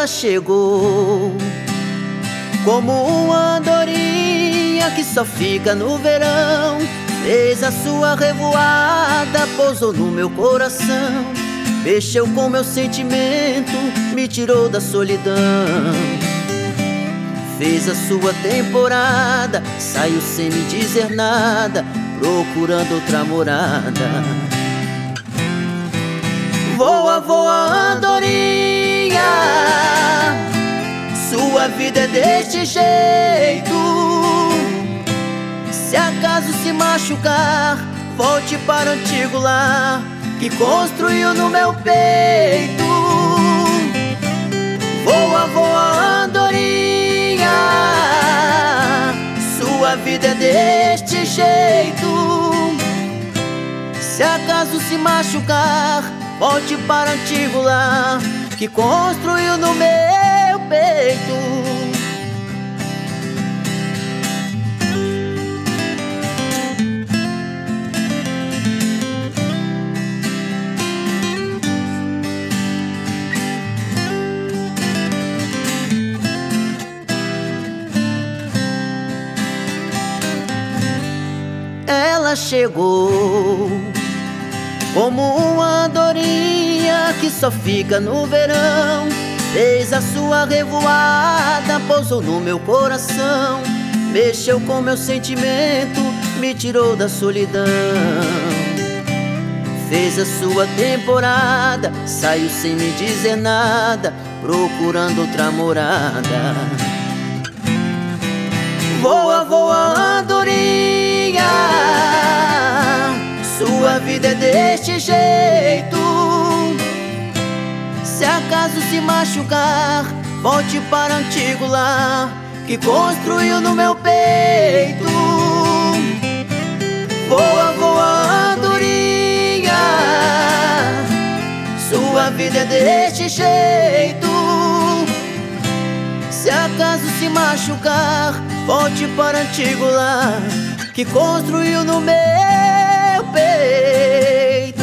Ela chegou como uma andorinha que só fica no verão. Fez a sua revoada, pousou no meu coração, mexeu com meu sentimento, me tirou da solidão. Fez a sua temporada, saiu sem me dizer nada, procurando outra morada. Voa, voa, andorinha, sua vida é deste jeito. Se acaso se machucar, volte para o antigo lar que construiu no meu peito. Voa, voa, andorinha, sua vida é deste jeito. Se acaso se machucar, volte para o antigo lar que construiu no meu peito. Ela chegou como uma andorinha que só fica no verão. Fez a sua revoada, pousou no meu coração, mexeu com meu sentimento, me tirou da solidão. Fez a sua temporada, saiu sem me dizer nada, procurando outra morada. Voa, voa, andorinha, sua vida é deste jeito. Se acaso se machucar, volte para o antigo lar que construiu no meu peito. Voa, voa, andorinha, sua vida é deste jeito. Se acaso se machucar, volte para o antigo lar que construiu no meu peito.